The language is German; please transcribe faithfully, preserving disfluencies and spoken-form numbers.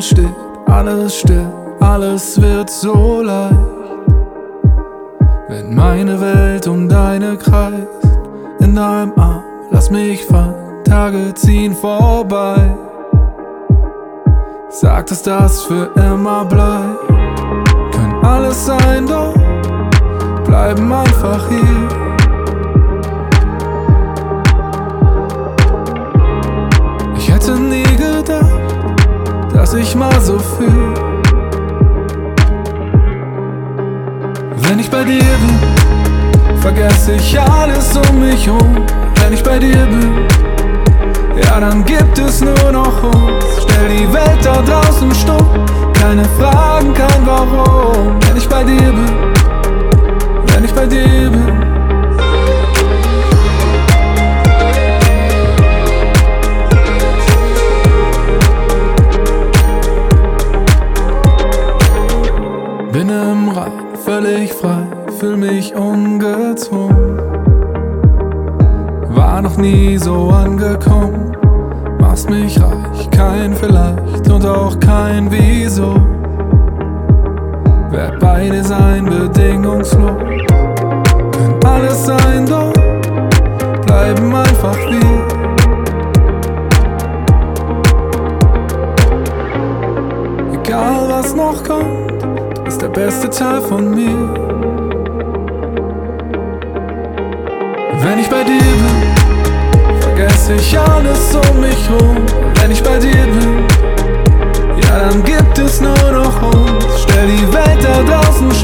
steht alles still, alles wird so leicht. Wenn meine Welt um deine kreist, in deinem Arm, lass mich fallen, Tage ziehen vorbei. Sag, dass das für immer bleibt. Kann alles sein, doch bleiben einfach hier. Ich hätte nie gedacht, dass ich mal so fühl. Wenn ich bei dir bin, vergesse ich alles um mich rum. Wenn ich bei dir bin, ja, dann gibt es nur noch uns. Stell die Welt da draußen stumm, keine Fragen, kein Warum. Wenn ich bei dir bin, wenn ich bei dir bin. Bin im Rein, völlig frei, fühl mich ungezwungen. War noch nie so angekommen, machst mich reich, kein Vielleicht und auch kein Wieso. Werd bei dir sein, bedingungslos. Kann alles sein, doch bleiben einfach wir. Egal was noch kommt, du bist der beste Teil von mir. Wenn ich bei dir bin, vergesse ich alles um mich rum. Wenn ich bei dir bin, ja, dann gibt es nur noch uns. Stell die Welt da draußen